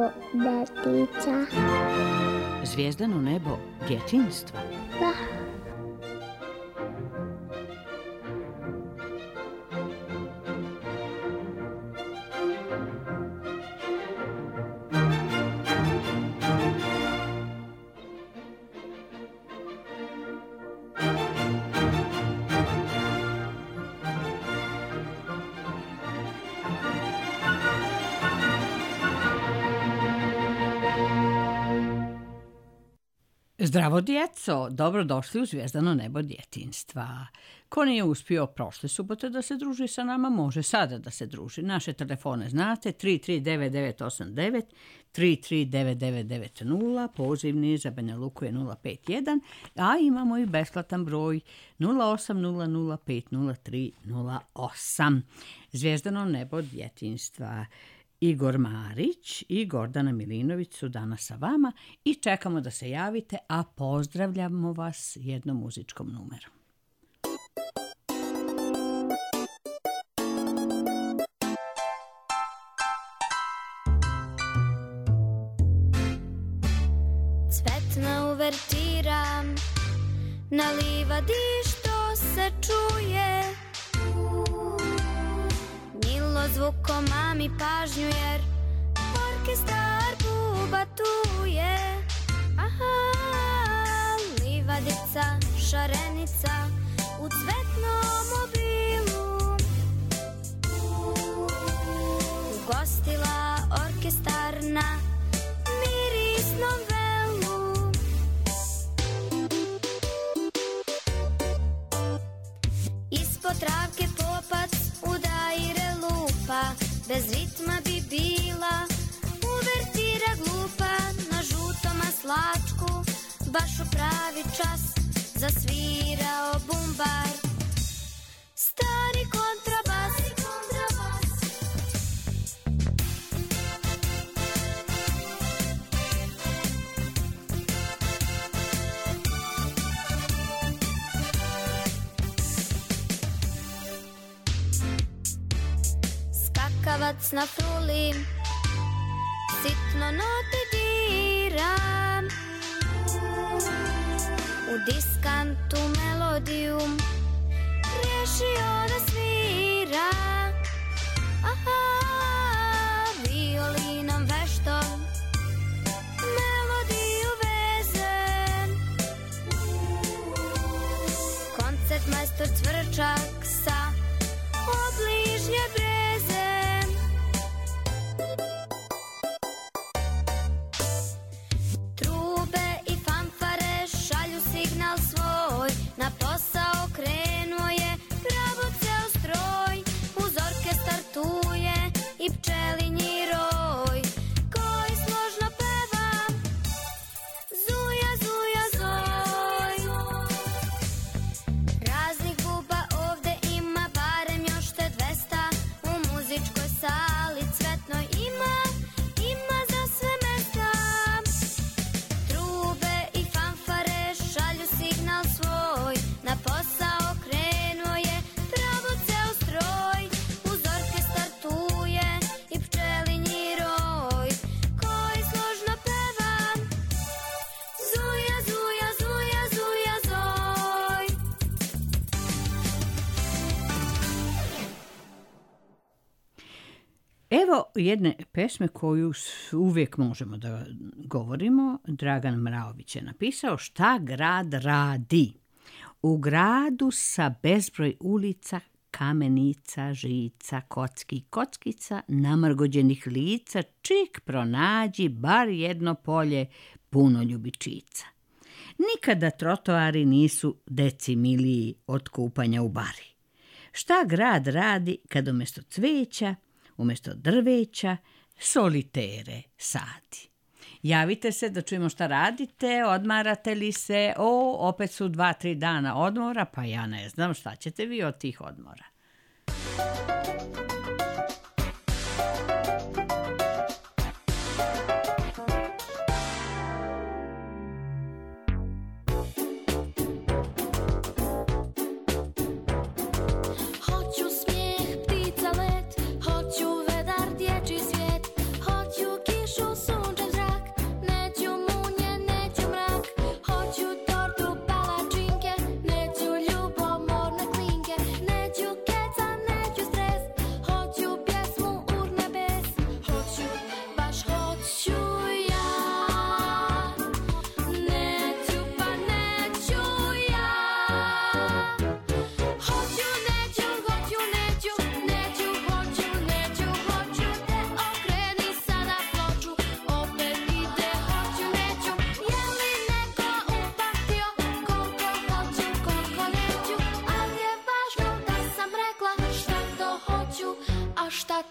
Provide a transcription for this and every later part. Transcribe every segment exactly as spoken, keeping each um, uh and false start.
detica. Zvijezdano nebo djetinjstva. Da. Zdravo djeco, dobrodošli u Zvijezdano nebo djetinjstva. Ko nije uspio prošle subote da se druži sa nama, može sada da se druži. Naše telefone znate, tri tri devet devet osam devet, tri tri devet devet devet nula, pozivni za Banja Luku je nula pet jedan, a imamo i besplatan broj nula osam nula nula pet nula tri nula osam. Zvijezdano nebo djetinjstva. Igor Marić i Gordana Milinović su danas sa vama i čekamo da se javite, a pozdravljamo vas jednom muzičkom numerom. Cvetna uvertira na livadi što se čuje, zvukom mami pažnju jer orkestar buba tu je. Aha, livadica, šarenica u cvetnom mobilu ugostila orkestar na mirisnom velu. Ispod travke popac udaire lupa, bez ritma bi bila uvertira glupa. Na žutom maslačku baš u pravi čas zasvirao bumbar stari kontrabas. Skakavac na fruli sitno note dira, u diskantu melodiju rješio da svira. Aha, violinom vešto melodiju veze. Koncert majstor Cvrčak sa obližnje breze. Trube i fanfare šalju signal svoj, na posao krenuo je pravoceo stroj. Uz orkestar tu je i pčelinji roj koji složno peva zuja, zuja, zoj. Raznih buba ovde ima barem još te dvesta, u muzičkoj sali cvetnoj ima, ima za sve mesta. Trube i fanfare šalju signal svoj, na posao krenuo je pravoceo stroj. Uz orkestar tu je i pčelinji roj koji složno peva zuja, zuja, zuja, zuja, zoj. Evo jedne pesme koju s- uvijek možemo da govorimo. Dragan Mraović je napisao Šta grad radi. U gradu sa bezbroj ulica, kamenica, žica, kocki, kockica, namrgođenih lica, čik pronađi bar jedno polje puno ljubičica. Nikada trotoari nisu deci miliji od kupanja u bari. Šta grad radi kad umjesto cveća, umjesto drveća, solitere sadi? Javite se da čujemo šta radite, odmarate li se, o, opet su dva, tri dana odmora, pa ja ne znam šta ćete vi od tih odmora. Hoću smijeh, ptica let, hoću vedar, dječji svijet, hoću kišu, sunce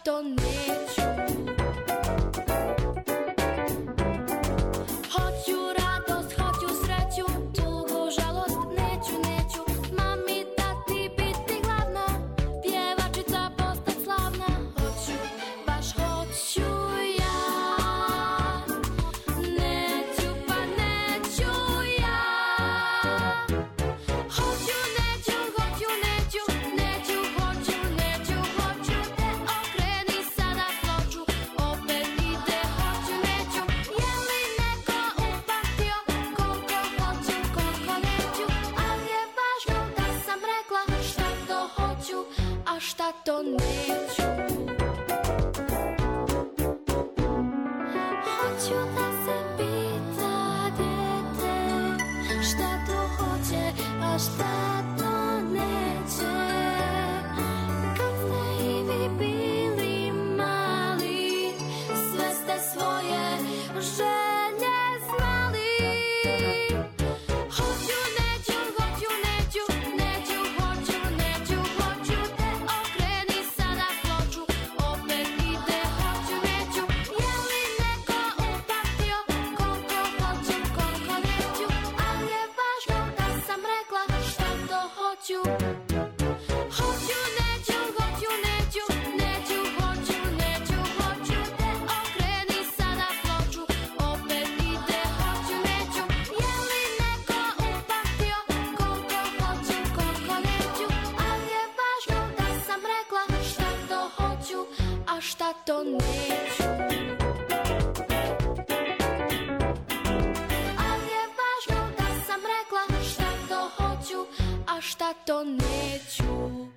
to neću. Hoću radost, hoću sreću, tugu, žalost, neću, neću. Mami, tati, biti glavna, pjevačica postat slavna. Hoću, baš hoću ja. Neću, pa neću ja. Hoću, neću, hoću, neću, neću, hoću, neću, hoću te okreni sada ploču. Opet ide, hoću, neću. Je li neko upamtio koliko hoću, koliko neću? Ali je važno da sam rekla šta to hoću, a šta to neću. Hoću da se pita dete šta to hoće, a šta to neće. Kad ste i vi bili mali, sve ste svoje želje znali. Hoću, neću, hoću, neću, neću, hoću, neću, hoću te okreni sada ploču. Opet ide, hoću, neću. Je li neko upamtio koliko hoću, koliko neću? Ali je važno da sam rekla šta to hoću. Hoću, neću, hoću, neću, neću, hoću, neću, hoću te okreni sada ploču. Opet ide, hoću, neću. Je li neko upamtio koliko hoću, koliko neću? Ali je važno da sam rekla šta to hoću, a šta to neću. Ali je važno da sam rekla šta to hoću, a šta to neću.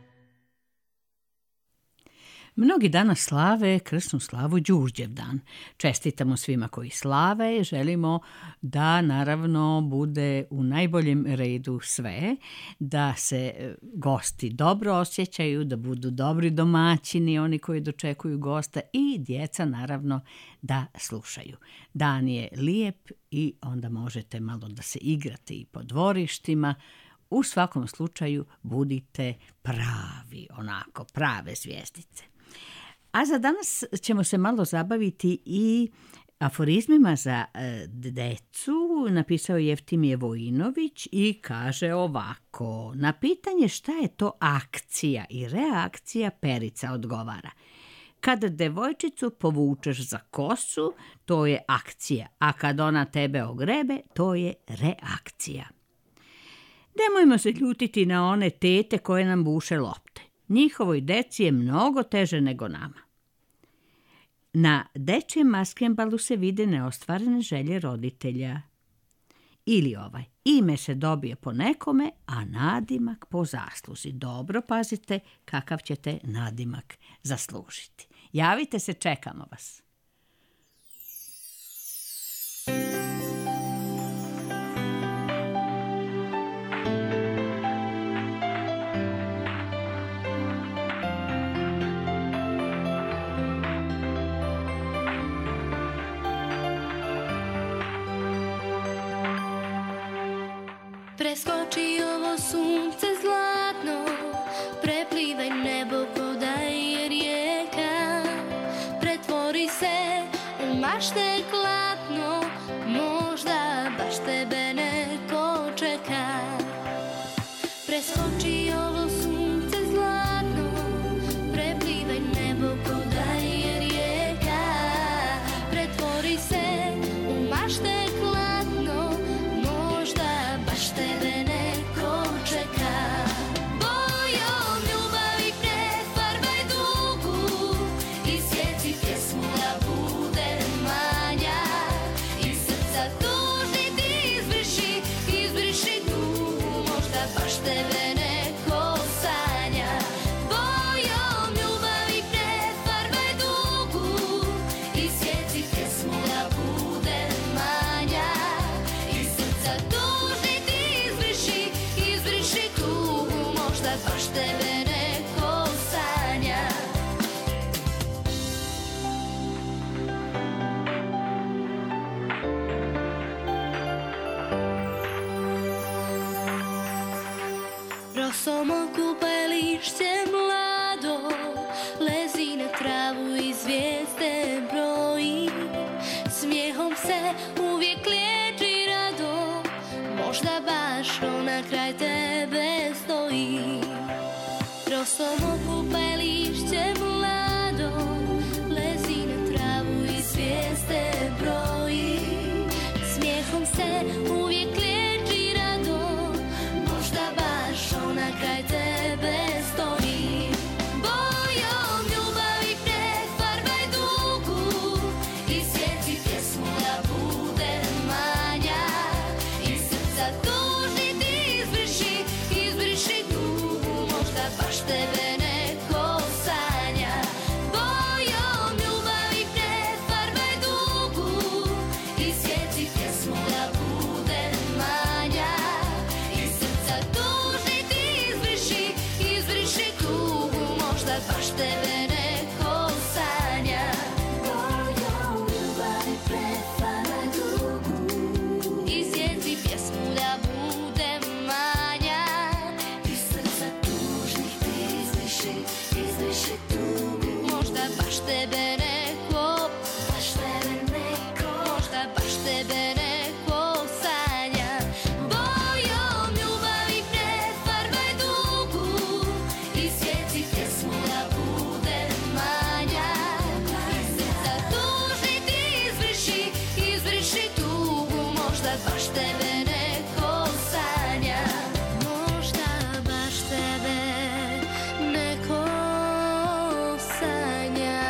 Mnogi danas slave krsnu slavu Đurđevdan. Čestitamo svima koji slave, želimo da naravno bude u najboljem redu sve, da se gosti dobro osjećaju, da budu dobri domaćini, oni koji dočekuju gosta i djeca naravno da slušaju. Dan je lijep i onda možete malo da se igrate i po dvorištima. U svakom slučaju budite pravi, onako prave zvjezdice. A za danas ćemo se malo zabaviti i aforizmima za e, decu. Napisao je Jeftimije Vojinović i kaže ovako: na pitanje šta je to akcija i reakcija, Perica odgovara: kad devojčicu povučeš za kosu, to je akcija, a kad ona tebe ogrebe, to je reakcija. Nemojmo se ljutiti na one tete koje nam buše lopte. Njihovoj deci je mnogo teže nego nama. Na dečjem maskembalu se vide neostvarene želje roditelja. Ili ovaj: ime se dobije po nekome, a nadimak po zasluzi. Dobro pazite kakav ćete nadimak zaslužiti. Javite se, čekamo vas. Preskoči ovo sunce zlatno, preplivaj nebo ko da je rijeka. Pretvori se u mašte klatno, možda baš tebe neko čeka. Preskoči ovo sunce zlatno, preplivaj nebo ko da je rijeka. Pretvori se u mašte klatno, možda baš tebe neko čeka. Bojom ljubavi prefarbaj dugu i sjeci pjesmu da bude manja. baš tebe neko sanja. Bojom ljubavi prefarbaj dugu i sjeci pjesmu da bude manja. Iz srca tužni ti izbriši, izbriši tugu, možda baš tebe neko sanja. Bojom ljubavi prefarbaj dugu i sjeci pjesmu da bude manja. Iz srca tužnih ti izbriši, izbriši tugu, možda baš tebe neko, baš tebe neko, možda baš tebe neko sanja. Bojom ljubavi prefarbaj dugu i sjeci pjesmu da bude manja. Iz srca tužnih ti izbriši, izbriši tugu, možda baš tebe neko sanja. Možda baš tebe neko sanja.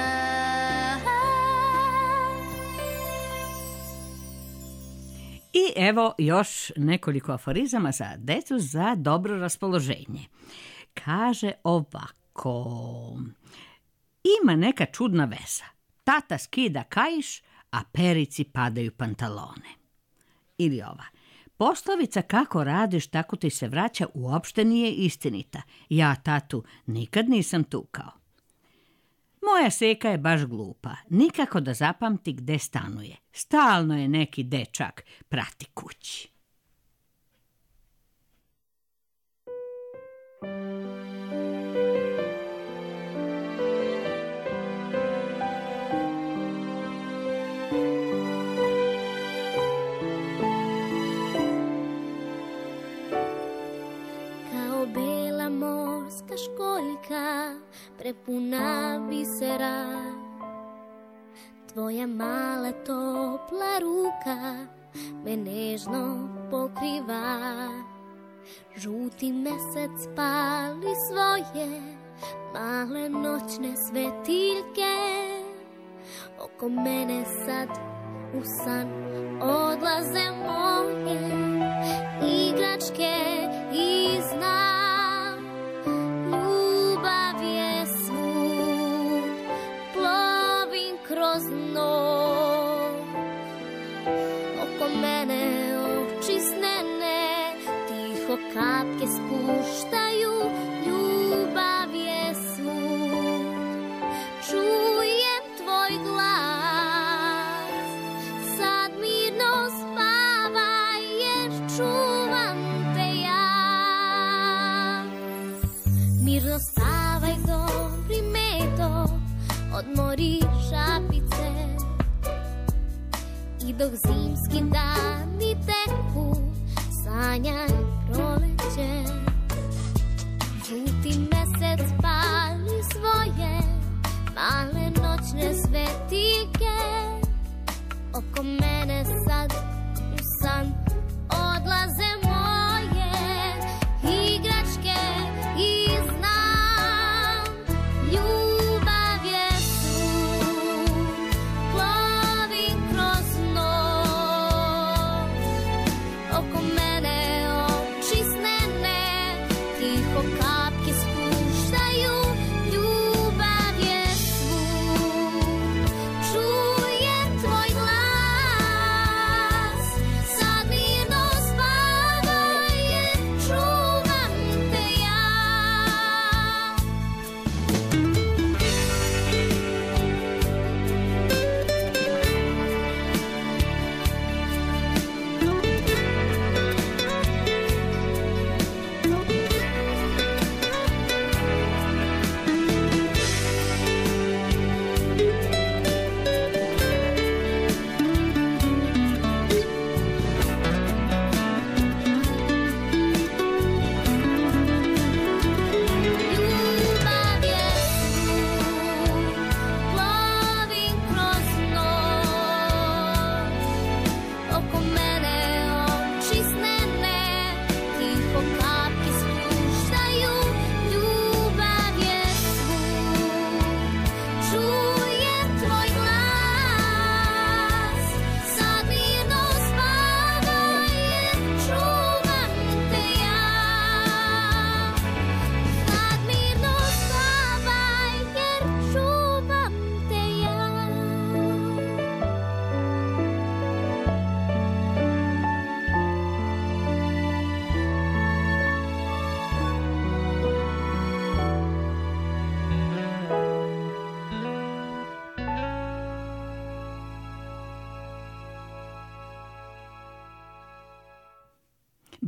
I evo još nekoliko aforizama za decu za dobro raspoloženje. Kaže ovako: ima neka čudna veza. Tata skida kaiš, a perici padaju pantalone. Ili ova: poslovica kako radiš tako ti se vraća uopšte nije istinita. Ja tatu nikad nisam tukao. Moja seka je baš glupa, nikako da zapamti gde stanuje. Stalno je neki dečak prati kući. Kao bela morska školjka prepuna bisera, tvoja mala topla ruka me nežno pokriva. Žuti mesec pali svoje male noćne svetiljke, oko mene sad u san odlaze moje igračke i znam ljubav je svud, plovim kroz noć. Oko mene oči snene, tiho kapke spuštaju, ljubav je svud. Čujem tvoj glas, sad mirno spavaj jer čuvam te ja. Mirno spavaj dobri meto, odmori šapice, i dok zimski dani teku sanjaj proleće. Žuti mesec pali svoje male noćne svetiljke, oko mene sad u san odlaze moje igračke i znam ljubav je svud, plovim kroz noć. Oko mene oči snene, tiho kapke spuštaju, ljubav je svud. Čujem tvoj glas,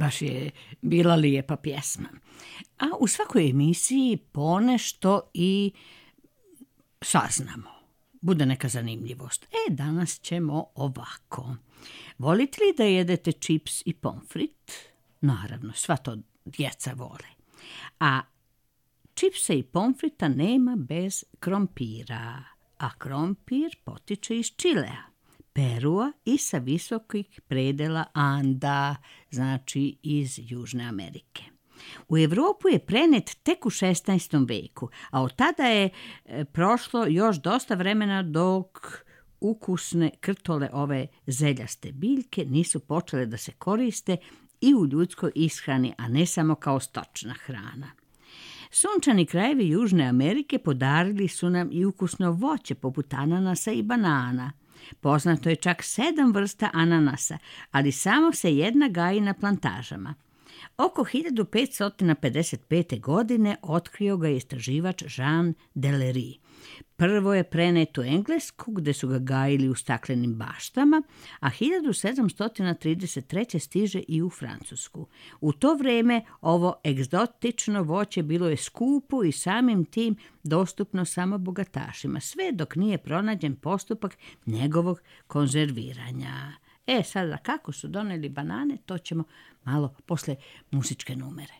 baš je bila lijepa pjesma. A u svakoj emisiji ponešto i saznamo. Bude neka zanimljivost. E, danas ćemo ovako. Volite li da jedete čips i pomfrit? Naravno, sva to djeca vole. A čipsa i pomfrita nema bez krompira. A krompir potiče iz Čilea, Perua i sa visokih predela Anda, znači iz Južne Amerike. U Europu je prenet tek u šesnaestom veku, a od tada je e, prošlo još dosta vremena dok ukusne krtole ove zeljaste biljke nisu počele da se koriste i u ljudskoj ishrani, a ne samo kao stočna hrana. Sunčani krajevi Južne Amerike podarili su nam i ukusno voće poput ananasa i banana. Poznato je čak sedam vrsta ananasa, ali samo se jedna gaji na plantažama. Oko hiljadu petsto pedeset pete. godine otkrio ga je istraživač Jean Delery. Prvo je prenet u Englesku, gde su ga gajili u staklenim baštama, a hiljadu sedamsto trideset treće. stiže i u Francusku. U to vrijeme ovo egzotično voće bilo je skupo i samim tim dostupno samo bogatašima, sve dok nije pronađen postupak njegovog konzerviranja. E, sada kako su doneli banane, to ćemo malo posle muzičke numere.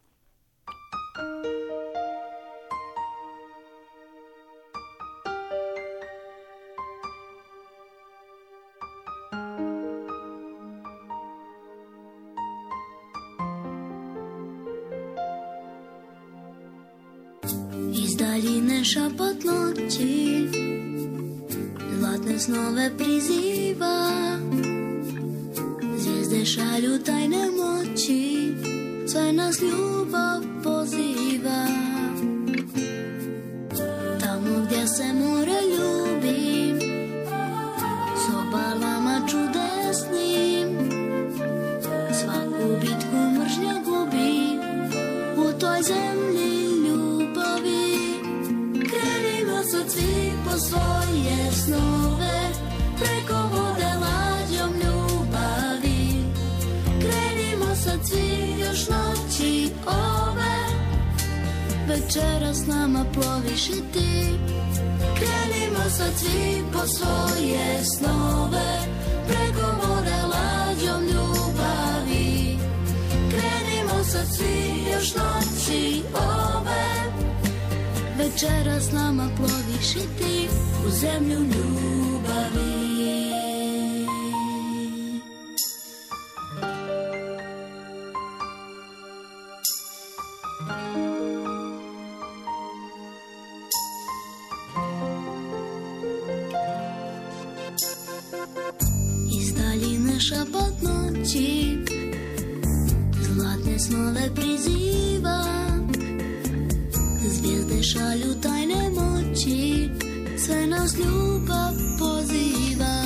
Iz daljine šapat noći zlatne snove priziva, zvijezde šalju tajne moći, sve nas ljubav poziva. Tamo gdje se more ljubi, s obalama čudesnim, svaku bitku mržnja gubi, u toj zemlji sad svi po svoje snove, preko vode lađom ljubavi. Krenimo sad svi još noći ove, večera s nama ploviš i ti. Krenimo sad svi po svoje snove, preko vode lađom ljubavi. Krenimo sad svi još noći ove, večera s nama ploviš i ti u zemlju ljubavi. Iz daljine šapat noći, zlatne snove priziva, zvijezde šalju tajne moći, sve nas ljubav poziva.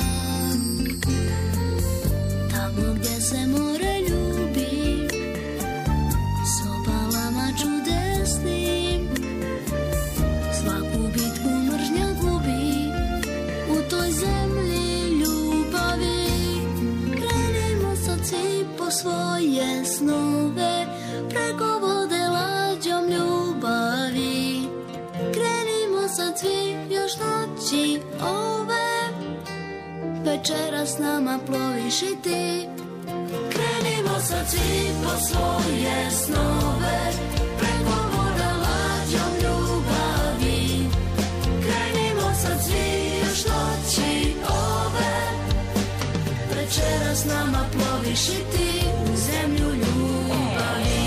Tamo gdje se more ljubi, s obalama čudesnim, svaku bitku mržnja gubi, u toj zemlji ljubavi. Krenimo sad svi po svoje snove, preko vode lađom ljubavi. Krenimo sad svi još noći ove, večera s nama ploviš i ti. Krenimo sad svi po svoje snove, preko vode lađom ljubavi. Krenimo sad svi još noći ove, večera s nama ploviš i ti u zemlju ljubavi.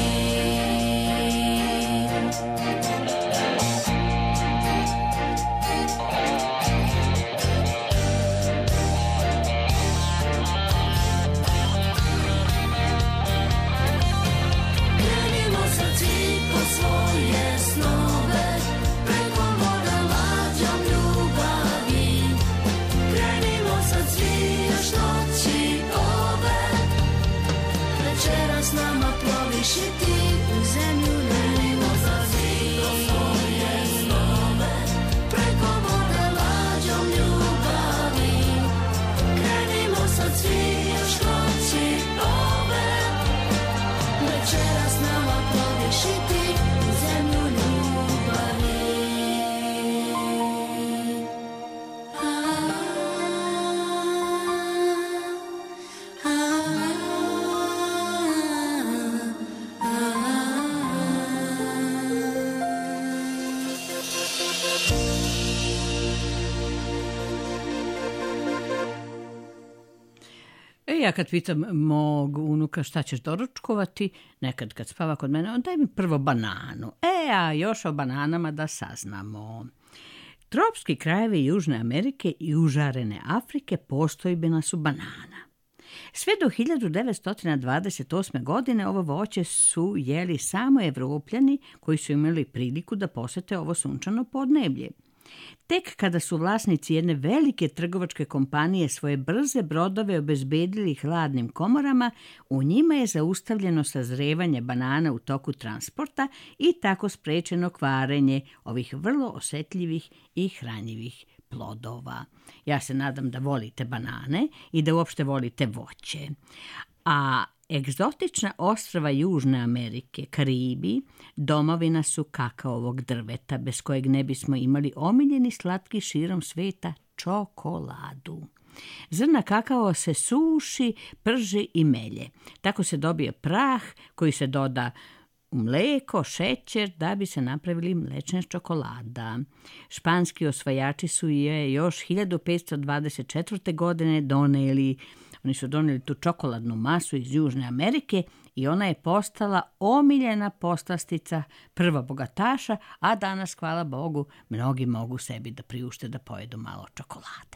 ja kad pitam mog unuka šta ćeš doručkovati, nekad kad spava kod mene, on daj mi prvo bananu. E, a još o bananama da saznamo. Tropski krajevi Južne Amerike i užarene Afrike postojbina su banana. Sve do hiljadu devetsto dvadeset osme. godine ovo voće su jeli samo Evropljani koji su imali priliku da posete ovo sunčano podneblje. Tek kada su vlasnici jedne velike trgovačke kompanije svoje brze brodove obezbedili hladnim komorama, u njima je zaustavljeno sazrevanje banana u toku transporta i tako sprečeno kvarenje ovih vrlo osetljivih i hranjivih plodova. Ja se nadam da volite banane i da uopšte volite voće. A egzotična ostrva Južne Amerike, Karibi, domovina su kakaovog drveta, bez kojeg ne bismo imali omiljeni slatki širom sveta čokoladu. Zrna kakao se suši, prži i melje. Tako se dobije prah koji se doda u mleko, šećer, da bi se napravili mlečna čokolada. Španski osvajači su je još hiljadu petsto dvadeset četvrte. godine doneli Oni su doneli tu čokoladnu masu iz Južne Amerike i ona je postala omiljena poslastica prva bogataša, a danas, hvala Bogu, mnogi mogu sebi da priušte da pojedu malo čokolade.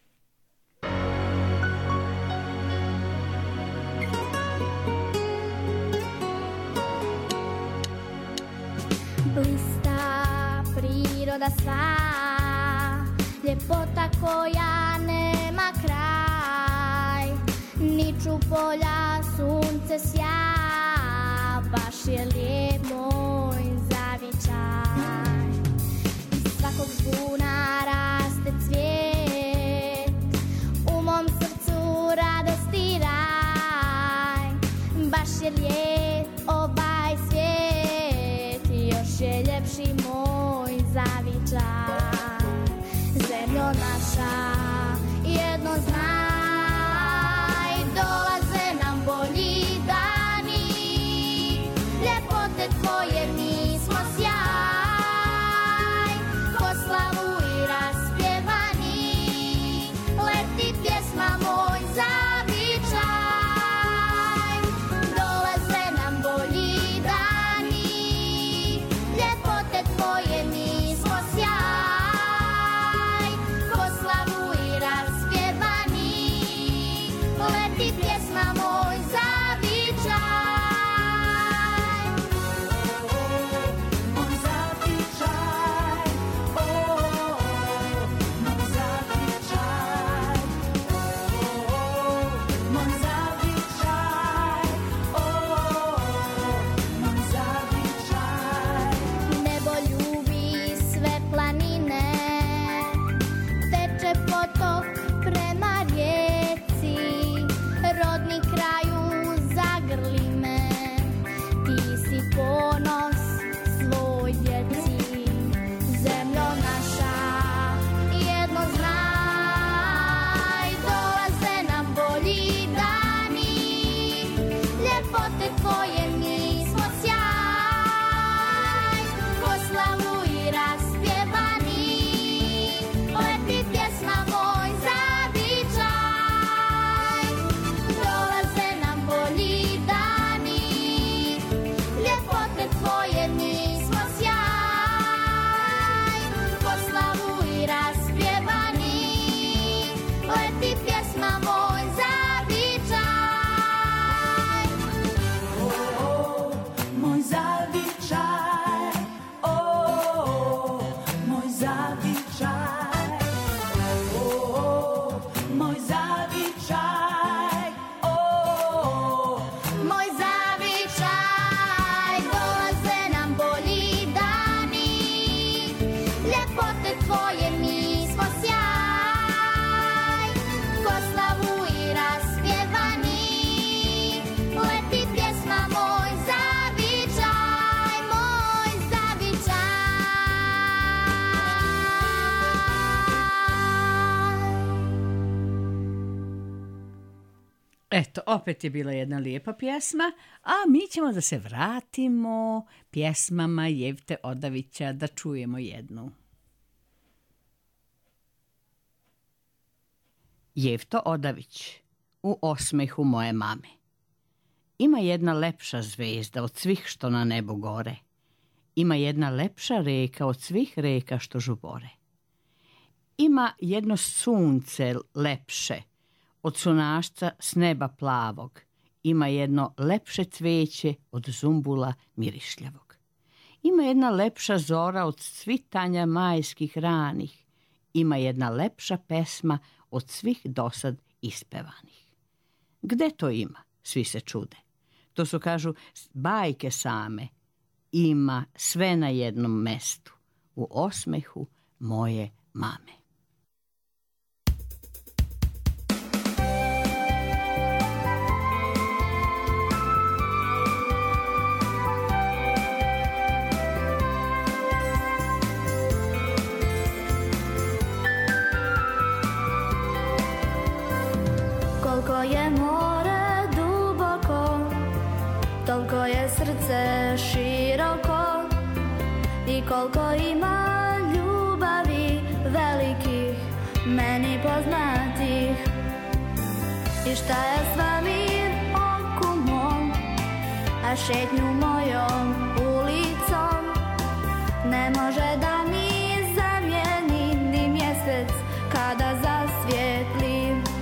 Blista priroda sva, ljepota koja nema kraj, niču polja, sunce sja, baš je lijep moj zavičaj. Iz svakog žbuna raste cvijet, u mom srcu radost i raj, baš je lijep ovaj svijet, još je ljepši moj zavičaj. Zemljo naša, jedno znaj, dolaze nam bolji dani, ljepote tvoje mi smo sjaj, ko slavu i raspjevani, leti pjesma moj zavičaj. Dolaze nam bolji dani, ljepote tvoje mi smo sjaj, ko slavu i raspjevani, leti pjesma moj zavičaj. Moj zavičaj, o, moj zavičaj, o, moj zavičaj, o, moj zavičaj. Nebo ljubi sve planine, teče potok prema rijeci, rodni kraju zagrli me, ti si ponos svoj djeci. Zemljo naša, jedno znaj, dolaze nam bolji dani, ljepote tvoje mi smo sjaj, ko slavu i raspjevani, leti pjesma moj zavičaj. Dolaze nam bolji dani, ljepote tvoje mi smo sjaj, ko slavu i raspjevani, leti pjesma moj zavičaj. Moj zavičaj, o, moj zavičaj, o, moj zavičaj, o, Moj zavičaj, dolaze nam bolji dani, ljepote tvoje mi smo sjaj, ko slavu i raspjevani, leti pjesma moj zavičaj, moj zavičaj. Eto, opet je bila jedna lijepa pjesma, a mi ćemo da se vratimo pjesmama Jevte Odavića, da čujemo jednu. Jevto Odavić, u osmehu moje mame. Ima jedna lepša zvezda od svih što na nebu gore. Ima jedna lepša reka od svih reka što žubore. Ima jedno sunce lepše od sunašca s neba plavog. Ima jedno lepše cveće od zumbula mirišljavog. Ima jedna lepša zora od svitanja majskih ranih. Ima jedna lepša pesma od svih dosad ispevanih. Gde to ima? Svi se čude. To su, kažu, bajke same. Ima sve na jednom mestu, u osmehu moje mame. Koliko je more duboko, toliko je srce široko i koliko ima ljubavi velikih meni poznatih. I šta je svemir oku mom, a šetnju mojom ulicom ne može da mi zamijeni ni mjesec kada zasvijetli.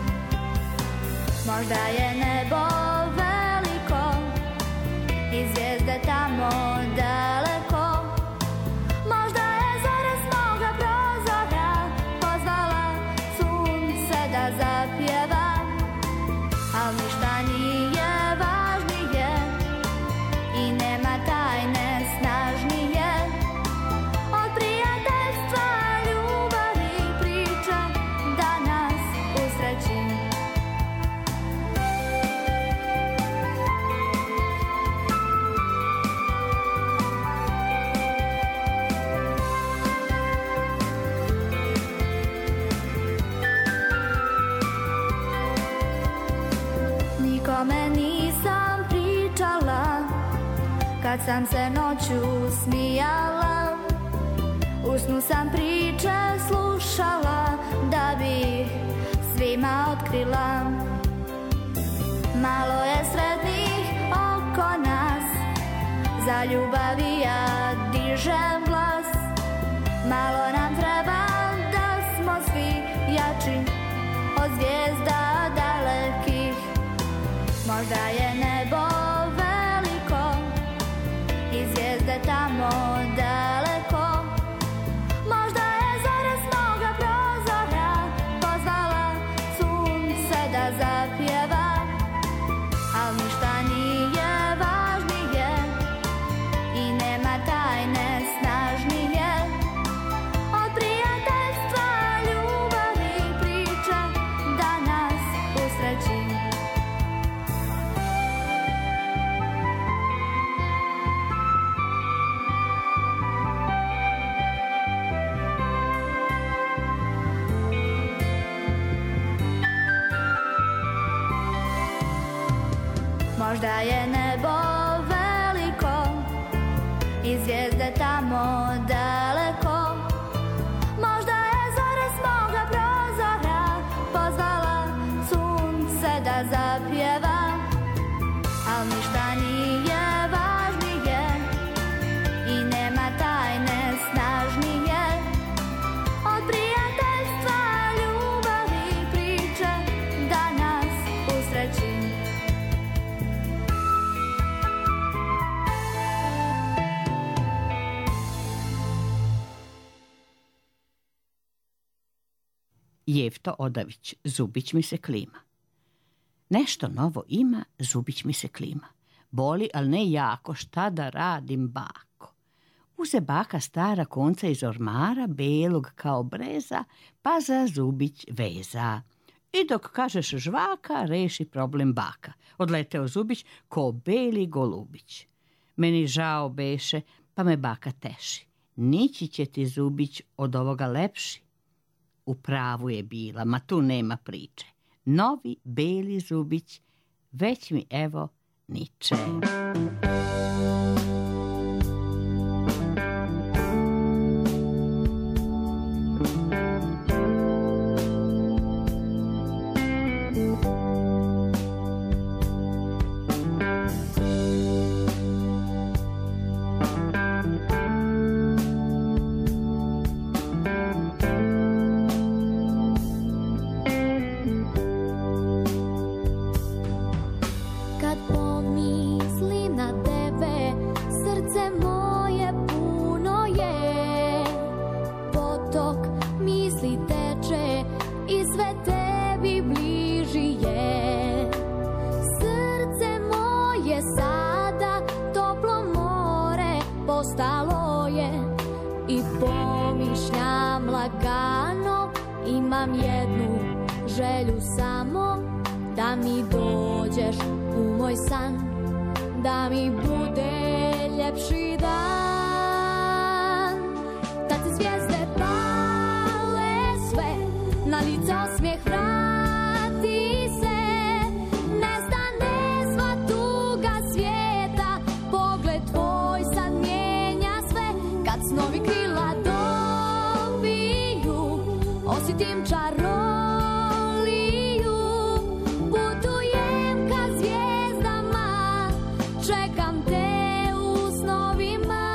Možda je nebo veliko i zvijezde tamo daleko. Možda je zore s moga prozora pozvala sunce da zapjeva. Al ništa nije važnije i nema tajne snažnije od prijateljstva, ljubavi i priča da nas usreći. Nikome nisam pričala kad sam se noću smijala. U snu sam priče slušala da bi svima otkrila. Malo je sretnih oko nas, za ljubavi ja dižem glas. Malo nam treba da smo svi jači od zvijezda dalekih. Možda je nebo veliko i zvijezde tamo daleko. Možda je zore s moga prozora pozvala sunce da zapjeva. Al ništa nije važnije i nema tajne snažnije od prijateljstva, ljubavi i priča da nas usreći. Možda je nebo veliko i zvijezde tamo daleko. Možda je zore s moga prozora pozvala sunce da zapjeva. Al ništa nije važnije i nema tajne snažnije od prijateljstva, ljubavi i priče da nas usreći. Jefto Odavić, zubić mi se klima. Nešto novo ima, zubić mi se klima. Boli, al ne jako, šta da radim, bako? Uze baka stara konca iz ormara, belog kao breza, pa za zubić veza. I dok kažeš žvaka, reši problem baka. Odleteo zubić ko beli golubić. Meni žao beše, pa me baka teši. Nići će ti zubić od ovoga lepši. U pravu je bila, ma tu nema priče. Novi beli zubić već mi evo niče. i pomišljam lagano, imam jednu želju samo, da mi dođeš u moj san, da mi bude ljepši dan. Tad se zvijezde pale sve, na lice osmijeh vrati se, nestane sva tuga svijeta, pogled tvoj sad mijenja sve. Kad snovi krila dobiju, osjetim čaroliju, putujem ka zvijezdama, čekam te u snovima.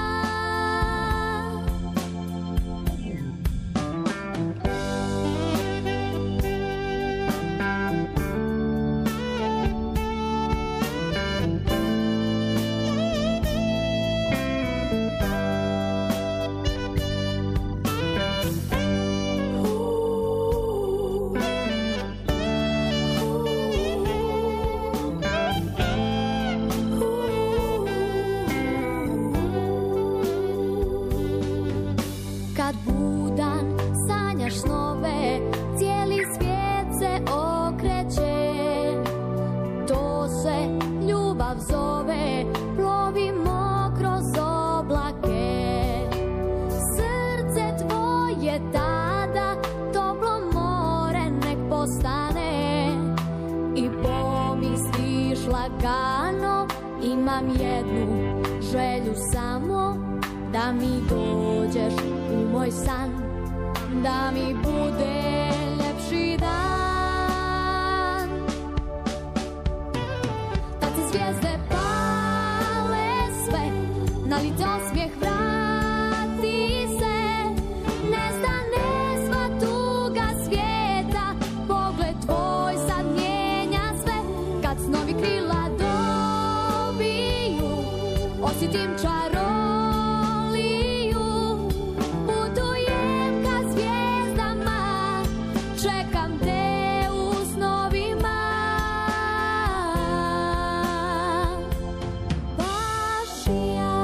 Kad budan sanjaš snove, cijeli svijet se okreće, to se ljubav zove, plovimo kroz oblake. Srce tvoje tada toplo more nek postane i pomisliš lagano, imam jednu želju samo, da mi dođeš u moj san, da mi bude ljepši dan. Tad se zvijezde pale sve, na lice osmijeh vrati se, nestane sva tuga svijeta, pogled tvoj sad mijenja sve. Kad snovi krila dobiju, osjetim čaroliju, putujem ka zvijezdama, čekam te u snovima. Baš ja.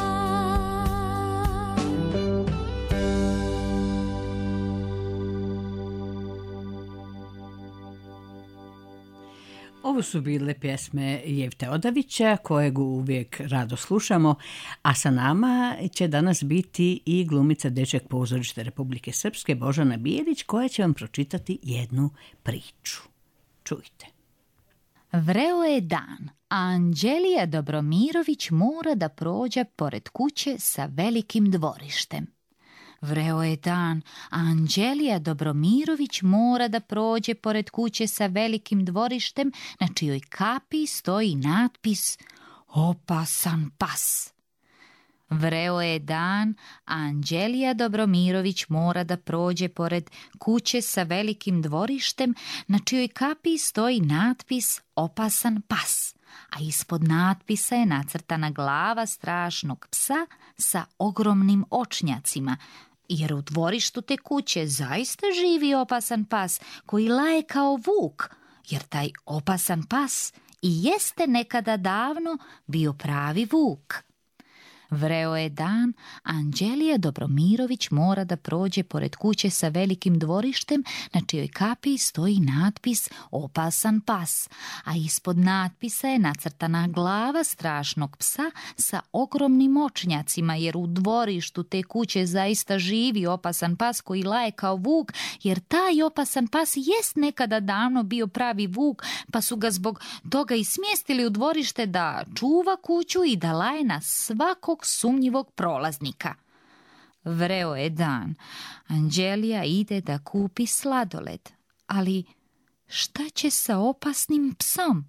Ovo su bile pjesme Jevte Odavića, kojeg uvijek rado slušamo, a sa nama će danas biti i glumica Dečeg pozorišta Republike Srpske Božana Bijelić, koja će vam pročitati jednu priču. Čujte. Vreo je dan, a Anđelija Dobromirović mora da prođe pored kuće sa velikim dvorištem. Vreo je dan, a Anđelija Dobromirović mora da prođe pored kuće sa velikim dvorištem, na čijoj kapi stoji natpis Opasan pas. Vreo je dan, a Anđelija Dobromirović mora da prođe pored kuće sa velikim dvorištem, na čijoj kapi stoji natpis Opasan pas, a ispod natpisa je nacrtana glava strašnog psa sa ogromnim očnjacima, jer u dvorištu te kuće zaista živi opasan pas koji laje kao vuk, jer taj opasan pas i jeste nekada davno bio pravi vuk. Vreo je dan, Anđelija Dobromirović mora da prođe pored kuće sa velikim dvorištem, na čijoj kapi stoji natpis Opasan pas, a ispod natpisa je nacrtana glava strašnog psa sa ogromnim očnjacima, jer u dvorištu te kuće zaista živi opasan pas koji laje kao vuk, jer taj opasan pas jest nekada davno bio pravi vuk, pa su ga zbog toga i smjestili u dvorište da čuva kuću i da laje na svakog sumnjivog prolaznika. Vreo je dan. Anđelija ide da kupi sladoled, ali šta će sa opasnim psom?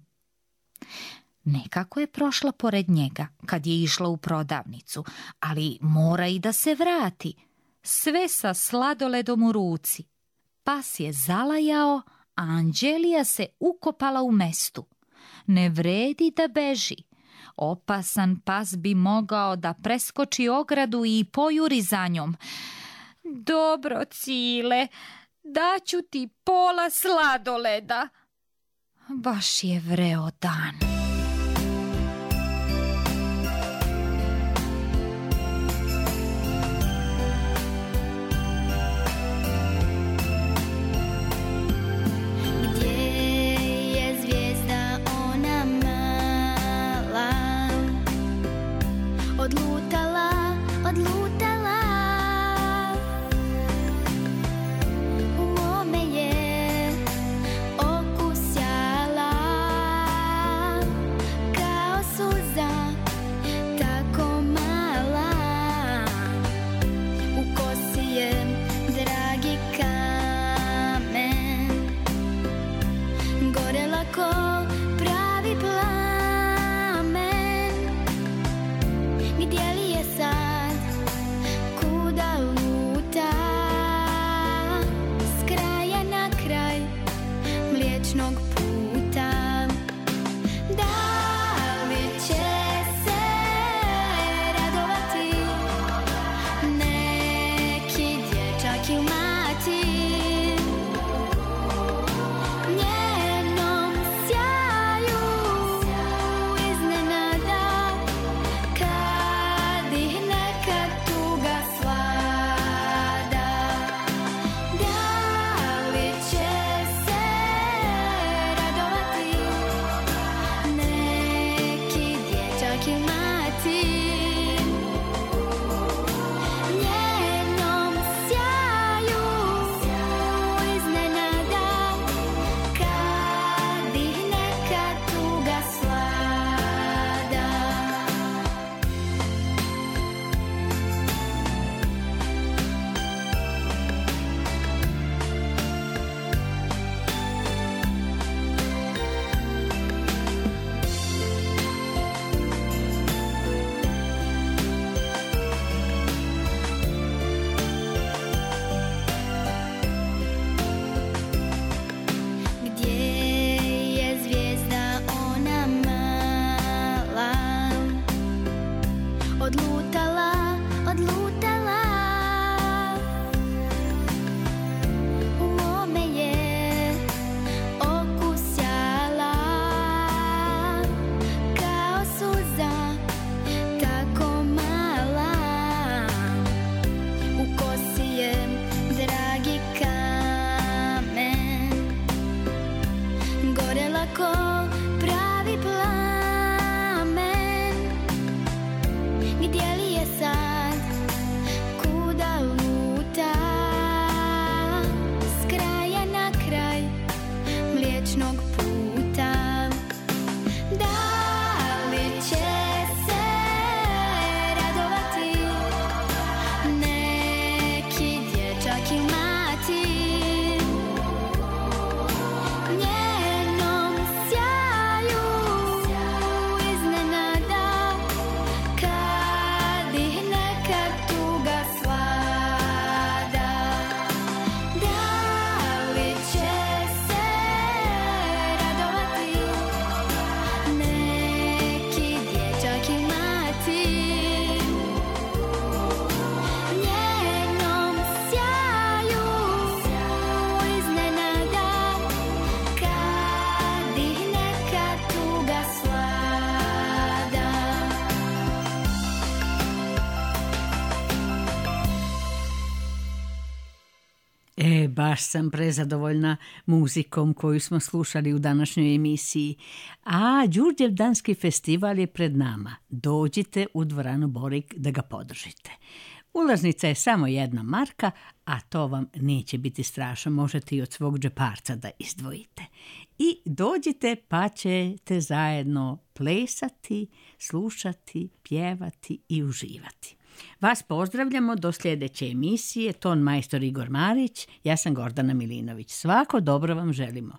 Nekako je prošla pored njega kad je išla u prodavnicu, ali mora i da se vrati, sve sa sladoledom u ruci. Pas je zalajao, a Anđelija se ukopala u mestu. Ne vredi da beži. Opasan pas bi mogao da preskoči ogradu i pojuri za njom. Dobro, Cile, daću ti pola sladoleda. Baš je vreo dan. E, baš sam prezadovoljna muzikom koju smo slušali u današnjoj emisiji. A Đurđevdanski festival je pred nama. Dođite u dvoranu Borik da ga podržite. Ulaznica je samo jedna marka, a to vam neće biti strašno. Možete i od svog džeparca da izdvojite. I dođite pa ćete zajedno plesati, slušati, pjevati i uživati. Vas pozdravljamo do sljedeće emisije. Ton majstor Igor Marić, ja sam Gordana Milinović. Svako dobro vam želimo.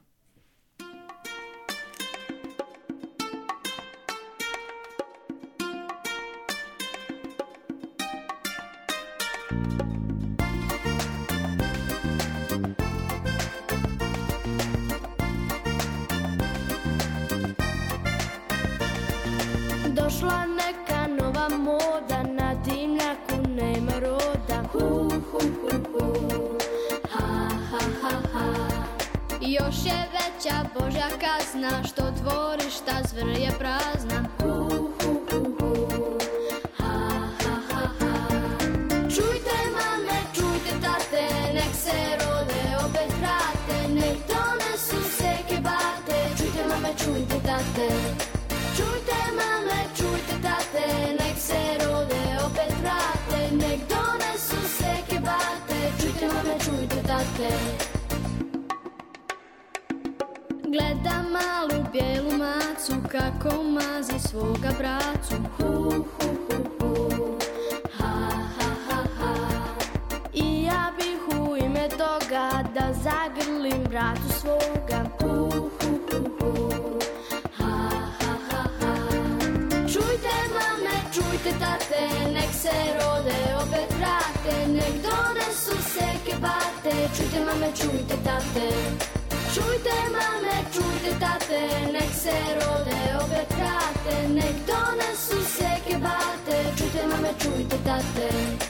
Došla neka nova moda, na dimnjaku nema roda. Hu, hu, hu, hu. Ha, ha, ha, ha. Još je veća Božja kazna, što dvorišta zvrje prazna. Hu, hu, hu, hu. Ha, ha, ha, ha. Čujte mame, čujte tate, nek se rode opet vrate, nek donesu se kebate. Čujte mame, čujte tate. Čujte mame, čujte tate, nek se rode opet vrate, nek donesu se kebate. Čujte mame, čujte tate. Gledam malu bijelu macu kako mazi svoga bracu. Hu, hu, hu, hu. Ha, ha, ha, ha. I ja bih u ime toga da zagrlim bratu svoga. Hu, hu, hu, hu. Čujte tate, nek se rode opet vrate, nek donesu se kebate. Čujte mame, čujte tate. Čujte mame, čujte tate, nek se rode opet vrate, nek donesu se kebate. Čujte mame, čujte tate.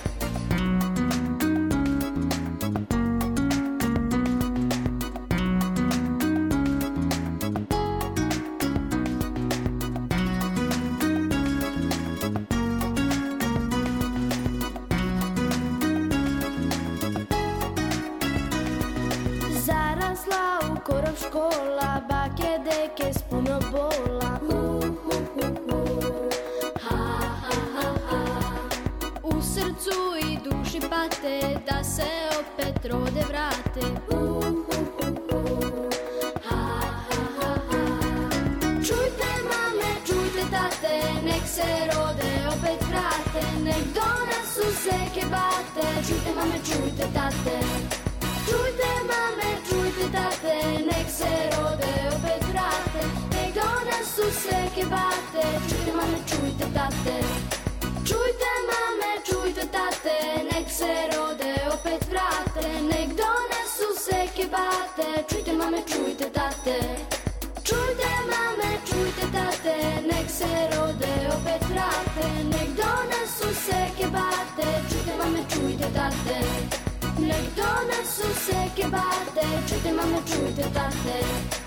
Škola, bake, deke s puno bola. Hu, hu, hu, hu. Ha, ha, ha, ha. U srcu i duši pate, da se opet rode vrate. Hu, hu, hu, hu. Ha, ha, ha, ha. Čujte mame, čujte tate, nek se rode opet vrate, nek donesu se kebate. Čujte mame, čujte tate. Čujte mame, čujte tate, nek se rode opet vrate, nek donesu se kebate. Čujte mame, čujte tate. Čujte mame, čujte tate, nek se rode opet vrate, nek donesu se kebate. Čujte mame, čujte tate. Čujte mame, čujte tate, nek se rode opet vrate, nek donesu se kebate. Čujte mame, čujte tate. Nek donesu se kebate, čujte mame, čujte tate.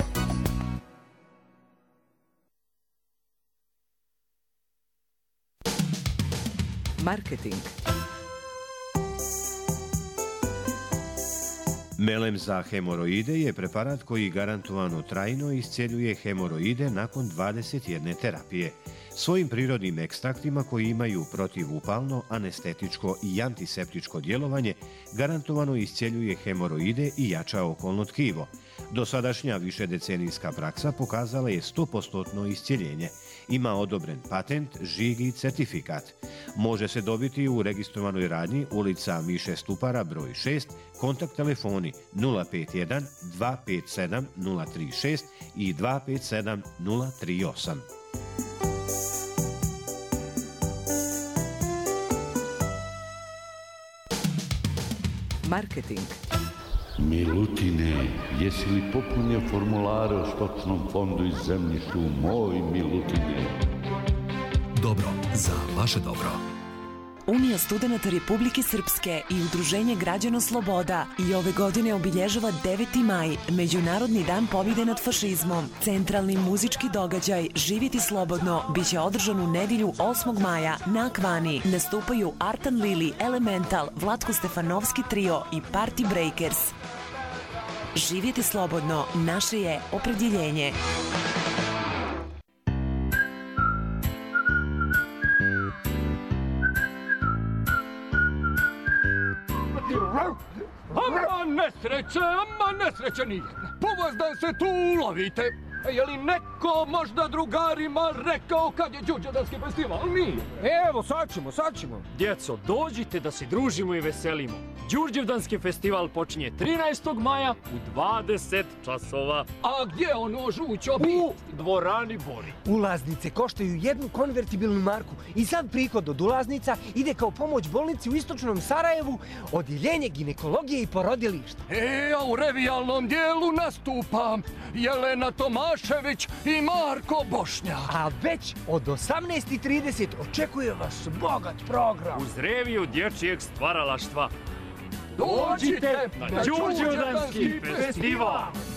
Marketing. Melem za hemoroide je preparat koji garantovano trajno iscjeljuje hemoroide nakon dvadeset jedne terapije. Svojim prirodnim ekstraktima koji imaju protivupalno, anestetičko i antiseptičko djelovanje, garantovano iscjeljuje hemoroide i jača okolno tkivo. Dosadašnja višedecenijska praksa pokazala je sto posto iscjeljenje. Ima odobren patent, žig i certifikat. Može se dobiti u registrovanoj radnji ulica Miše Stupara broj šest, kontakt telefoni nula pet jedan dva pet sedam nula tri šest i dva pet sedam nula tri osam. Marketing. Milutine, jesi li popunio formulare o stočnom fondu i zemljištu, moj Milutine? Dobro, za vaše dobro. Unija studenata Republike Srpske i Udruženje Građana Sloboda i ove godine obilježava deveti maj, Međunarodni dan pobjede nad fašizmom. Centralni muzički događaj Živjeti slobodno biće održan u nedjelju osmog maja na Akvani. Nastupaju Artan Lili, Elemental, Vlatko Stefanovski trio i Party Breakers. Živjeti slobodno naše je opredjeljenje. Ama nesreće, ama nesreće nije. Po vas da se tu ulovite. Je li neko možda drugarima rekao kad je Đurđevdanski festival? Nije. Evo, sad ćemo, sad ćemo. Djeco, dođite da se družimo i veselimo. Đurđevdanski festival počinje trinaestog maja u dvadeset časova. A gdje ono žućo bi? U dvorani Bori. Ulaznice koštaju jednu konvertibilnu marku i sad prihod od ulaznica ide kao pomoć bolnici u istočnom Sarajevu, odjeljenje ginekologije i porodilišta. E, a u revijalnom dijelu nastupa Jelena Tomašević i Marko Bošnjak. A već od osamnaest i trideset očekuje vas bogat program. Uz reviju dječjeg stvaralaštva. Dođite na Đurđevdanski festival!